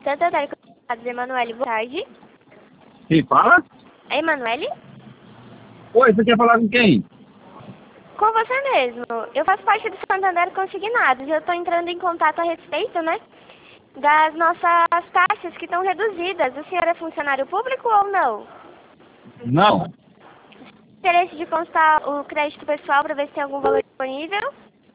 Santander, Emanuele, boa tarde. Quem fala? É Emanuele? Oi, você quer falar com quem? Com você mesmo. Eu faço parte do Santander Consignados. Eu estou entrando em contato a respeito, né? Das nossas taxas que estão reduzidas. O senhor é funcionário público ou não? Não. Interesse de constar o crédito pessoal para ver se tem algum valor disponível?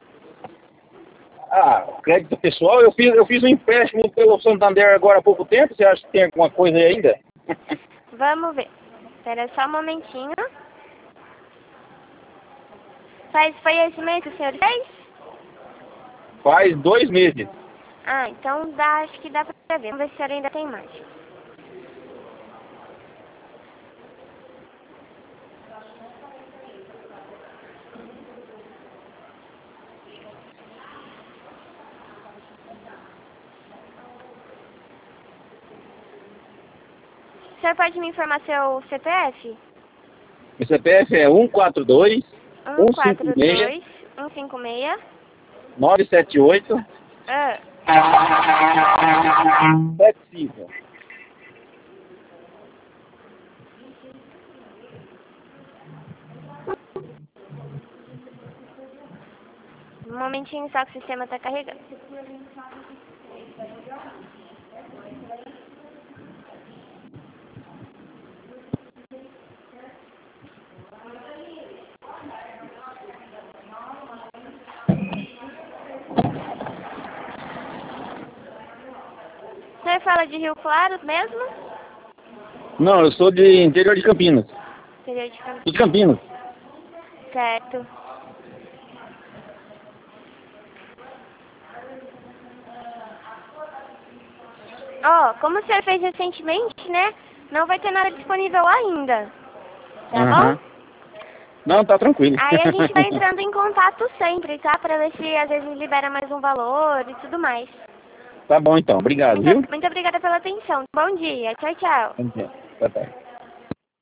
Crédito pessoal, eu fiz um empréstimo pelo Santander agora há pouco tempo. Você acha que tem alguma coisa aí ainda? Vamos ver. Espera só um momentinho. Foi esse mês que o senhor fez? Faz 2 meses. Ah, então acho que dá pra ver. Vamos ver se o senhor ainda tem mais. O senhor pode me informar seu CPF? Meu CPF é 142 142 156 978 ah, 75. Um momentinho só que o sistema está carregando. O senhor fala de Rio Claro mesmo? Não, eu sou de interior de Campinas. Interior de Campinas. De Campinas. Certo. Ó, como o senhor fez recentemente, né? Não vai ter nada disponível ainda. Tá bom? Não, tá tranquilo. Aí a gente vai entrando em contato sempre, tá? Pra ver se às vezes libera mais um valor e tudo mais. Tá bom então, obrigado, viu? Muito obrigada pela atenção. Bom dia. Tchau, tchau. Tá.